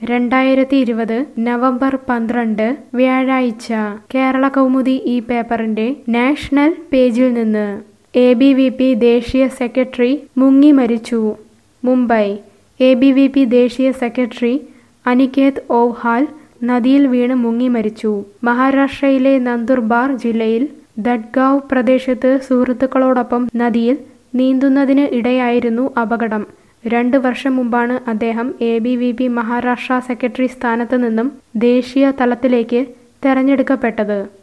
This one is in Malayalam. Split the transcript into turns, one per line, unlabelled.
2020 നവംബർ 12 വ്യാഴാഴ്ച കേരള കൗമുദി ഈ പേപ്പറിന്റെ നാഷണൽ പേജിൽ നിന്ന് എബിവിപി ദേശീയ സെക്രട്ടറി മുങ്ങി മരിച്ചു. മുംബൈ. എബിവിപി ദേശീയ സെക്രട്ടറി അനികേത് ഓവ്ഹാൽ നദിയിൽ വീണ് മുങ്ങി മരിച്ചു. മഹാരാഷ്ട്രയിലെ നന്ദുർബാർ ജില്ലയിൽ ദഡ്ഗാവ് പ്രദേശത്ത് സുഹൃത്തുക്കളോടൊപ്പം നദിയിൽ നീന്തുന്നതിന് ഇടെയായിരുന്നു അപകടം. 2 വർഷം മുമ്പാണ് അദ്ദേഹം എബിവിപി മഹാരാഷ്ട്ര സെക്രട്ടറി സ്ഥാനത്ത് നിന്നും ദേശീയ തലത്തിലേക്ക് തെരഞ്ഞെടുക്കപ്പെട്ടത്.